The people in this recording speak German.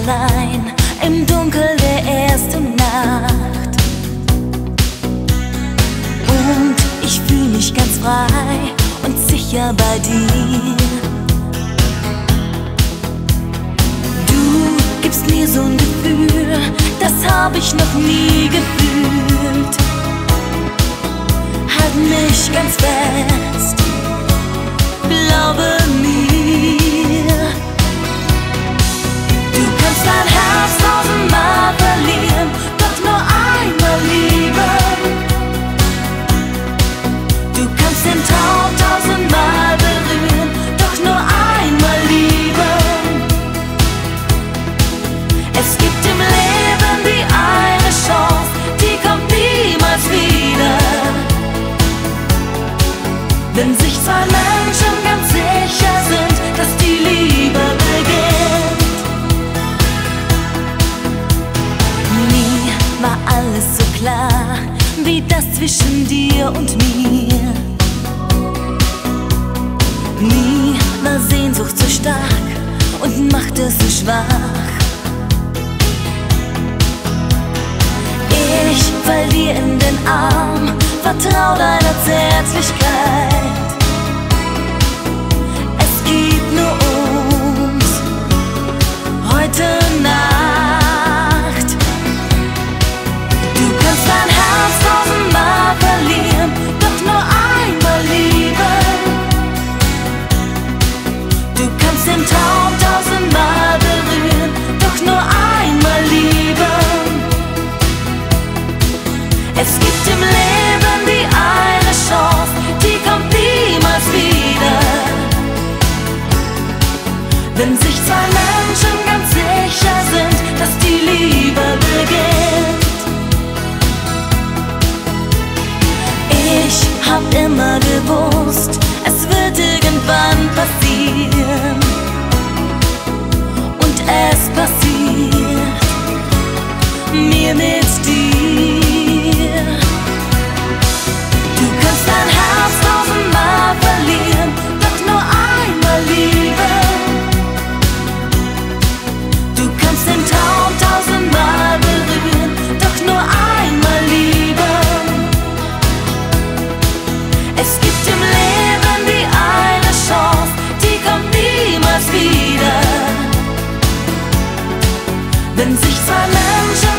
allein im Dunkel der ersten Nacht. Und ich fühl mich ganz frei und sicher bei dir. Du gibst mir so ein Gefühl, das hab ich noch nie gefühlt. Halt mich ganz fest, glaube mir. Du kannst dein Herz tausendmal verlieren, doch nur einmal lieben. Du kannst den Traum tausendmal berühren, doch nur einmal lieben. Es gibt im Leben die eine Chance, die kommt niemals wieder. Wenn sich zwei Menschen ganz sicher sind, dass die Liebe beginnt. Nie war alles so klar wie das zwischen dir und mir. Nie war Sehnsucht so stark und macht es so schwach. Ich fall dir in den Arm, vertrau deiner Zärtlichkeit. Es geht nur uns heute Nacht. Du kannst dein Herz tausendmal verlieren, doch nur einmal lieben. Du kannst den Traum tausendmal berühren, doch nur einmal lieben. Es gibt im Leben die eine Chance, die kommt niemals wieder. Wenn sich zwei Menschen ganz sicher sind, dass die Liebe beginnt. Ich hab immer gewusst, es wird irgendwann passieren. Und es passiert mir mit dir. Du kannst dein Herz tausendmal verlieren, doch nur einmal lieben. Du kannst den Traum tausendmal berühren, doch nur einmal lieben. Es gibt im Leben die eine Chance, die kommt niemals wieder. Wenn sich zwei Menschen